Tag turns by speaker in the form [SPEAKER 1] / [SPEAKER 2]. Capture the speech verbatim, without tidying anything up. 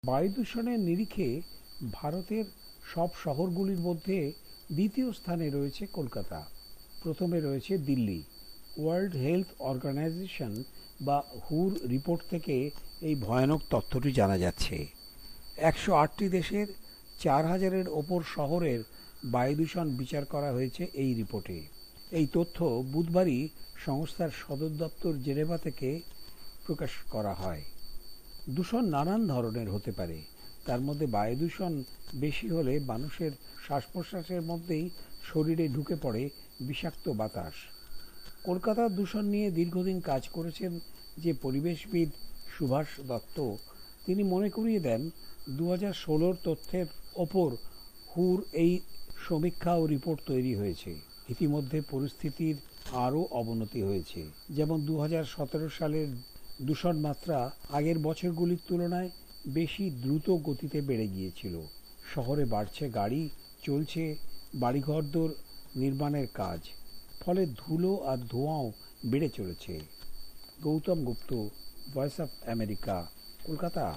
[SPEAKER 1] বায়ু দূষণের নিরিখে ভারতের সব শহরগুলির মধ্যে দ্বিতীয় স্থানে রয়েছে কলকাতা। প্রথমে রয়েছে দিল্লি। ওয়ার্ল্ড হেলথ অর্গানাইজেশন বা হুর রিপোর্ট থেকে এই ভয়ানক তথ্যটি জানা যাচ্ছে। একশো আটটি দেশের চার হাজারের ওপর শহরের বায়ু দূষণ বিচার করা হয়েছে এই রিপোর্টে। এই তথ্য বুধবারই সংস্থার সদর দপ্তর জেনেভা থেকে প্রকাশ করা হয়। দূষণ নানান ধরনের হতে পারে, তার মধ্যে বায়ু দূষণ বেশি হলে মানুষের শ্বাস প্রশ্বাসের মধ্যেই শরীরে ঢুকে পড়ে বিষাক্ত বাতাস। কলকাতার দূষণ নিয়ে দীর্ঘদিন কাজ করেছেন যে পরিবেশবিদ সুভাষ দত্ত, তিনি মনে করিয়ে দেন দু হাজার ষোলোর তথ্যের ওপর হুর এই সমীক্ষা ও রিপোর্ট তৈরি হয়েছে। ইতিমধ্যে পরিস্থিতির আরও অবনতি হয়েছে। যেমন দু হাজার সতেরো সালের দূষণ মাত্রা আগের বছরগুলির তুলনায় বেশি দ্রুত গতিতে বেড়ে গিয়েছিল। শহরে বাড়ছে গাড়ি, চলছে বাড়িঘরদোর নির্মাণের কাজ, ফলে ধুলো আর ধোঁয়াও বেড়ে চলেছে। Gautam Gupta, Voice of America, Kolkata.